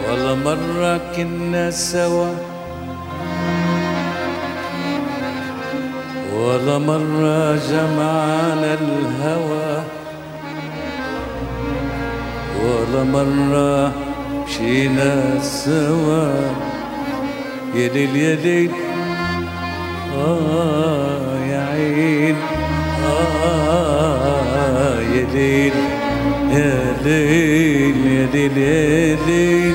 ولا مرة كنا سوا، ولا مرة جمعنا الهوى، ولا مرة مشينا سوا. يا ليل يا ليل يا عين يا ليل يا ليل يا ليل يا ليل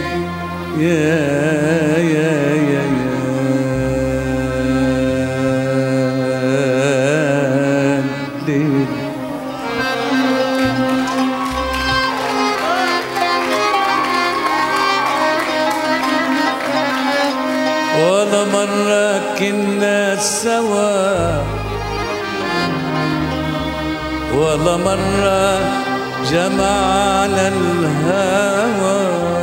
يا ليل. ولا مرة كنا سوا، ولا مرة جمعنا الهوى،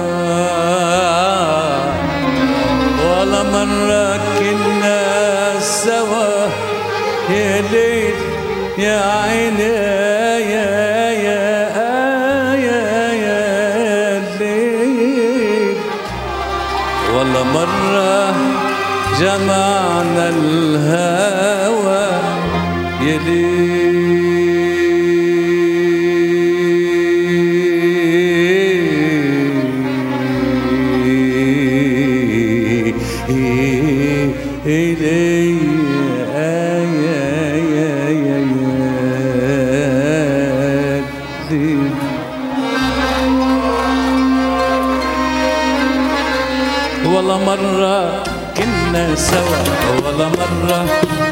ولا مرة كنا سوا. يا ليل يا عيني يا ليل. ولا مرة جمعنا الهوى. يا ليل ولا مرة كنا سوا، ولا مرة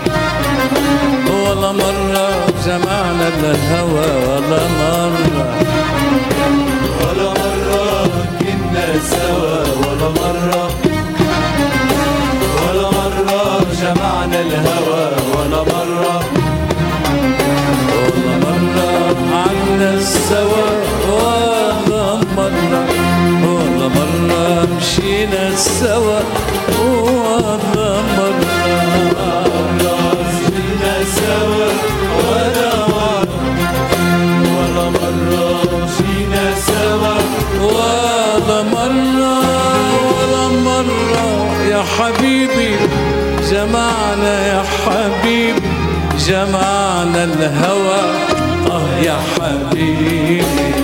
جمعنا الهوى، ولا مرة كنا سوا، ولا مرة جمعنا الهوى، ولا مرة عنا السوا، ولا مرة مشينا سوا، ولا مرة مشينا سوا، ولا مرة مشينا سوا، ولا مرة يا حبيبي جمعنا، يا حبيبي جمعنا الهوى. يا حبيبي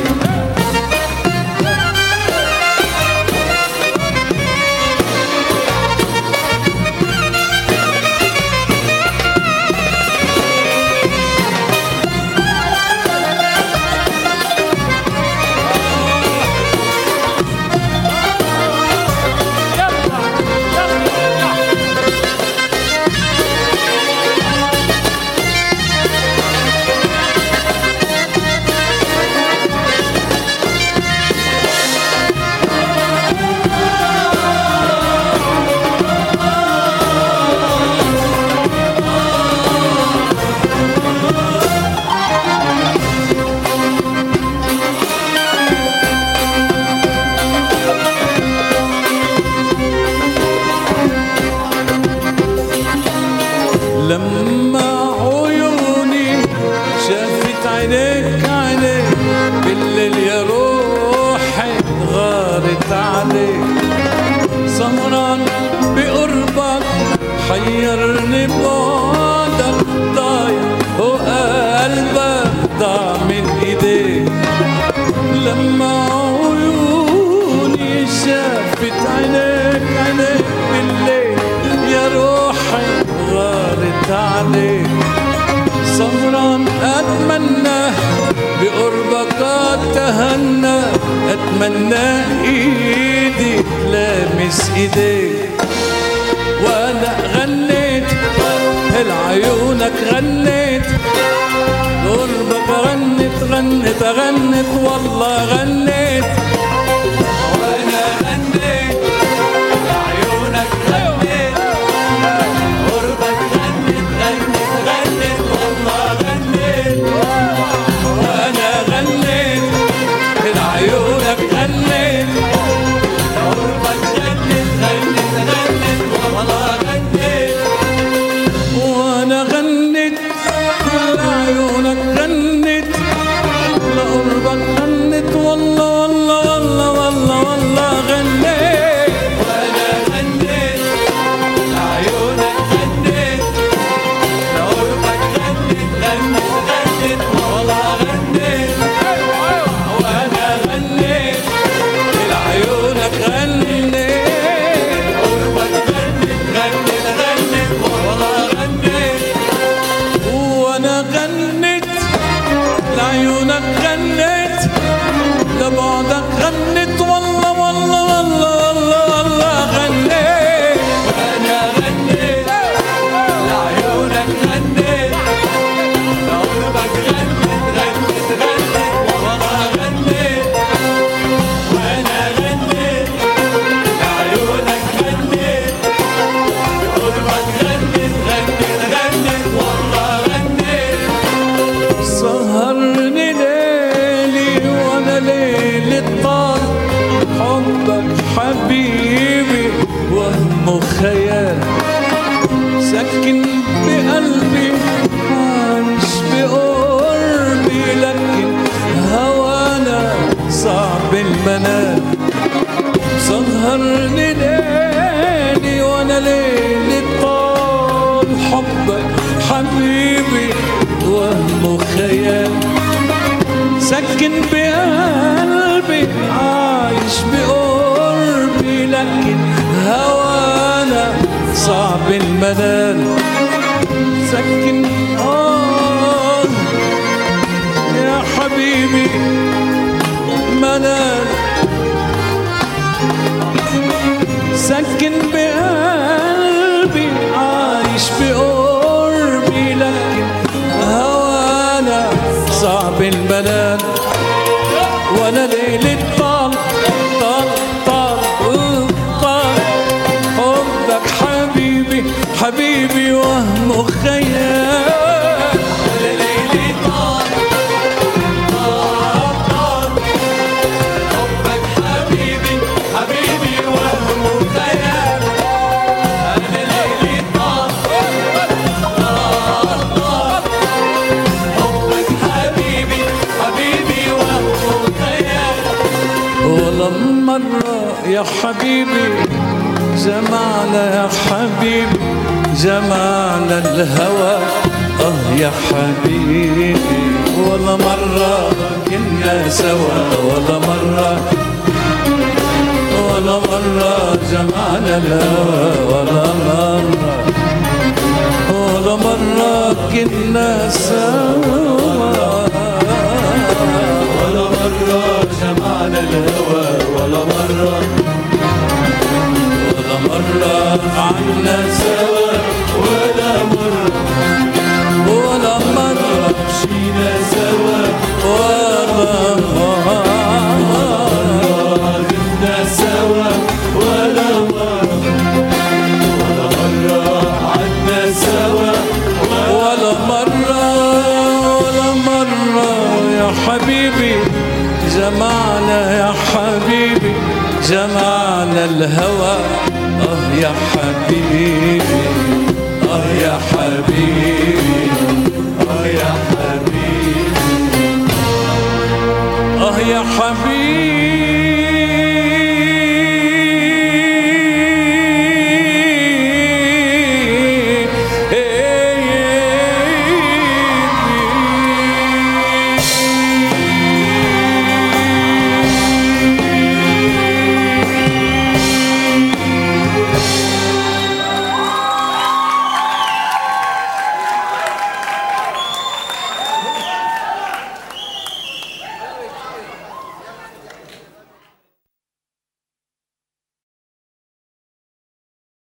لما عيوني شافت عينيك بالليل يا روحي غارت عليك. سهران بقربك حيرني بعدك، ضايع وقلبك ضاع من ايديك. لما عيوني شافت عينيك بالليل يا روحي غارت عليك. سهران أتمنى بقربك أتهنى، أتمنى إيدي لامس إيديك. وأنا غنيت لعيونك، غنيت قربك، غنت والله غنيت. وأنا غنيت لعيونك، غنيت قربك، غنت والله غنيت. وأنا غنيت لعيونك، غنيت قربك، غنت والله غنيت. وأنا غنيت لعيونك، غنت لقربك، غنت والله حبيبي وهم خيال سكن بقلبي عايش بقربي لكن هوانا صعب المنال سهرني ليلي وانا ليلي طال حبك حبيبي وهم خيال سكن بقلبي عايش بقربي لكن هوانا صعب المنال سكن يا حبيبي منال سكن بقلبي عايش بقربي لكن هوانا صعب المنال وانا ليلة طال طال طال طال حبك حبيبي حبيبي وهم خيال ليلي طال طال طال حبك حبيبي حبيبي وهم خيال أنا ليلي طال طال طال حبك حبيبي حبيبي وهم خيال ولا مرة يا حبيبي جمعنا يا حبيبي جمعنا الهوى يا حبيبي ولا مرة كنا سوا ولا مرة جمعنا الهوى ولا مرة كنا سوا ولا مرة جمعنا الهوى ولا مرة عنا سوا ولا مرة مشينا سوا ولا غبنا سوا ولا مرة عدنا سوا ولا مرة يا حبيبي جمعنا يا حبيبي جمعنا الهوى يا حبيبي يا حبيبي يا حبيبي يا حبيبي